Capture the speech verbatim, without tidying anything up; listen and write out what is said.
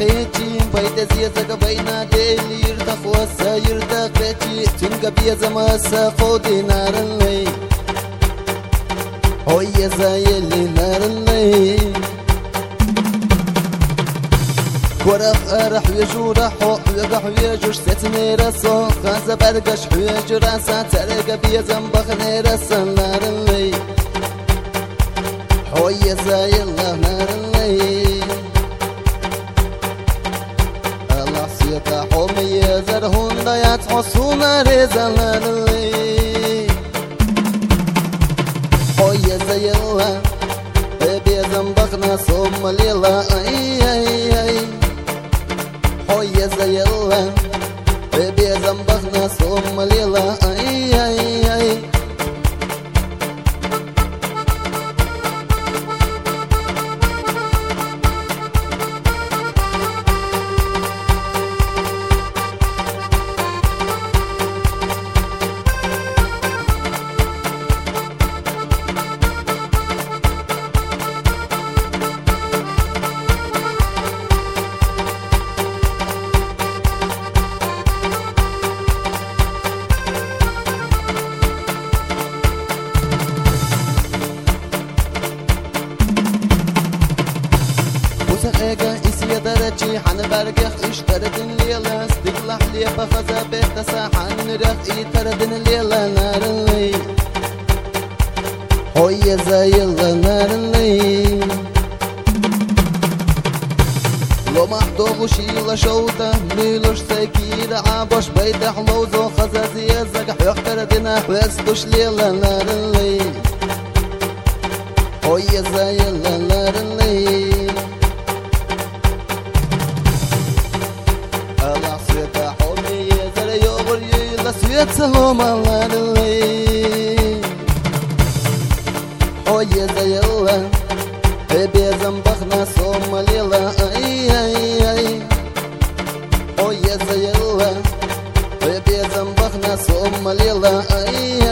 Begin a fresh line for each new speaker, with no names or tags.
خيتي بيد زيزك بين ديلي يرتخوسا يرتخيتي تنقى بيزا مسا فودي نار اللي هوي زايلي نار اللي ورق أرح ويجورح ويقح ويجوش ستني رسو غازة برقش ويجراسا ترقى بيزا مبخني رسا نار اللي هوي زايلي نار اللي سيتا حومي زرهون دايات حصونا رزالان اللي حوية زي الله بيزن بخنا صوم ليلا اي اي اي حوية زي الله بيزن بخنا صوم ليلا اي اي اي سقيقة إسيا درجي حن برقخ اشتردن ليلة استقلح لي بخزا بيتسا حن رخ ايتردن ليلة نار اللي هوية زي الله نار اللي لو محدوغ شيلة شوطة ميلوش سكيرة عباش بيت حلوزو خزا زيزك حيختردن حوستوش ليلة نار اللي هوية زي الله نار اللي سويت سلام الله اللي هوي زي الله بيزن بخنا صوم ليلا اي اي اي هوي زي الله بيزن بخنا صوم ليلا اي